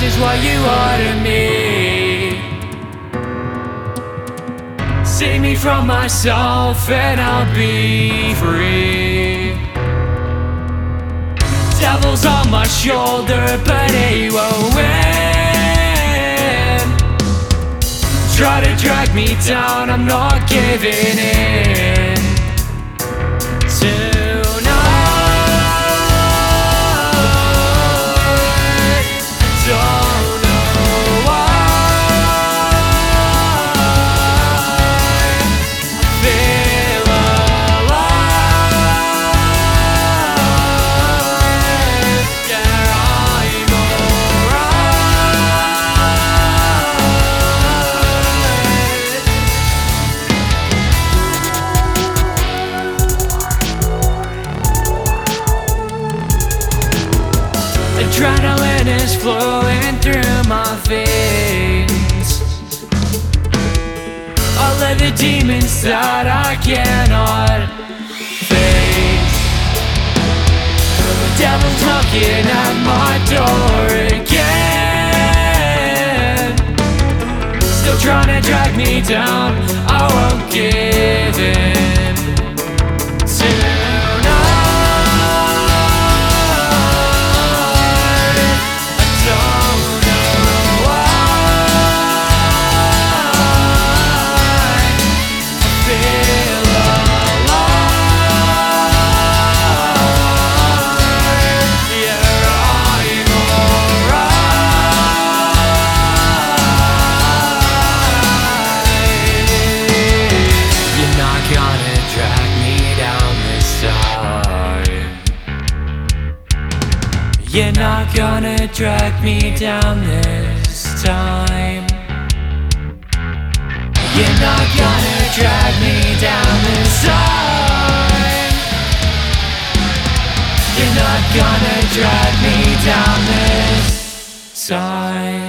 is what you are to me. Save me from myself and I'll be free. Devil's on my shoulder, but he won't win. Try to drag me down, I'm not giving in. Adrenaline is flowing through my veins. All of the demons that I cannot face. The devil's knocking at my door again, still trying to drag me down. I won't give in. You're not gonna drag me down this time. You're not gonna drag me down this time. You're not gonna drag me down this time.